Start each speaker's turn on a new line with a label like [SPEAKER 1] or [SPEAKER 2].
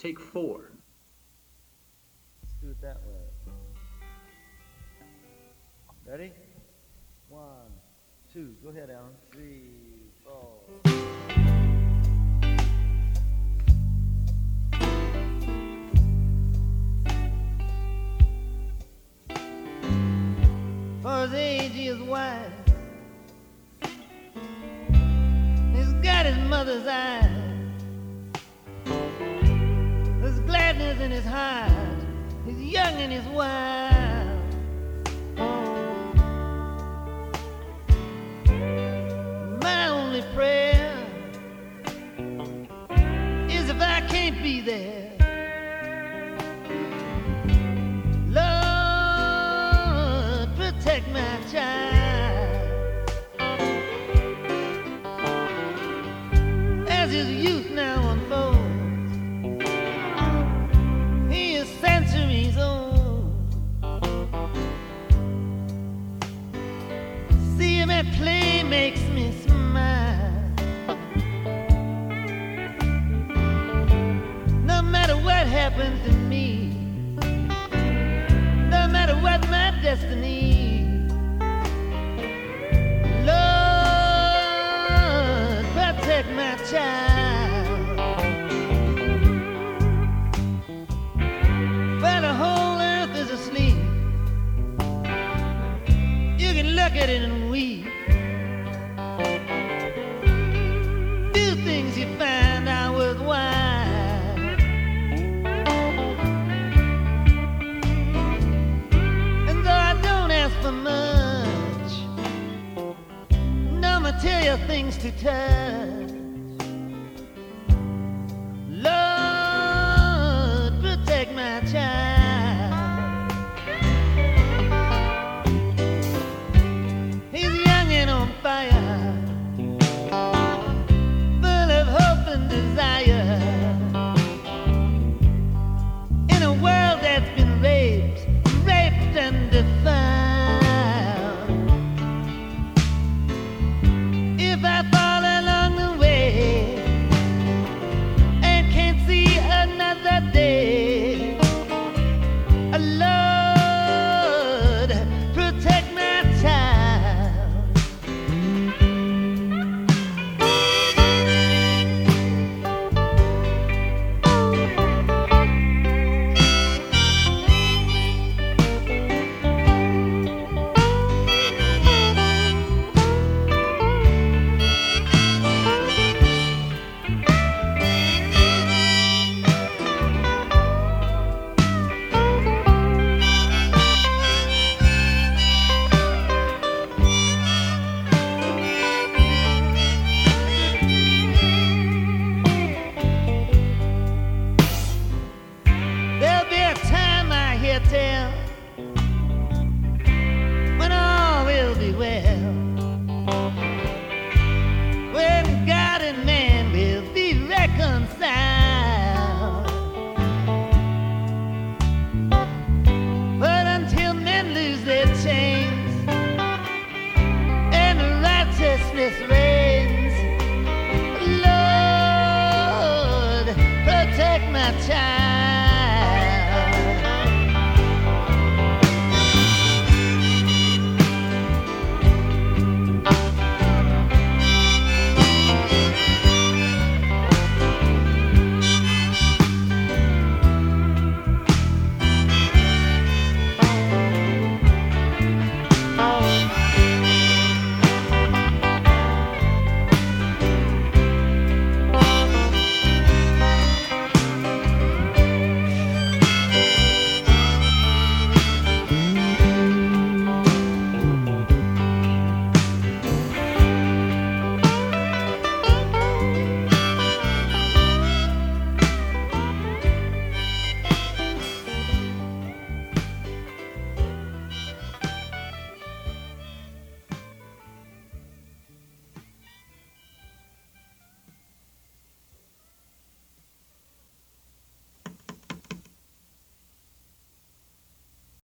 [SPEAKER 1] Take 4.
[SPEAKER 2] Let's do it that way. Ready? 1, 2. Go ahead, Alan. 3, 4. For his age he is wise. He's got his mother's eyes. There's gladness in his heart. He's young and he's wild. My only prayer is if I can't be there, Lord, protect my child. As his youth now unfolds, he is centuries old. See him at play makes me smile. No matter what happens to me, no matter what my destiny, Lord, protect my child. While the whole earth is asleep, you can look at it and weep. Do things you find are worthwhile. And though I don't ask for much, no material things to touch, Lord, protect my child. He's young and on fire, full of hope and desire. In a world that's been raped and defiled. If I fall along the way and can't see another day, Lord, protect my child. There'll be a time, I hear tell, when all will be well, when God and man will be reconciled. But until men lose their chains and righteousness reigns, Lord, protect my child.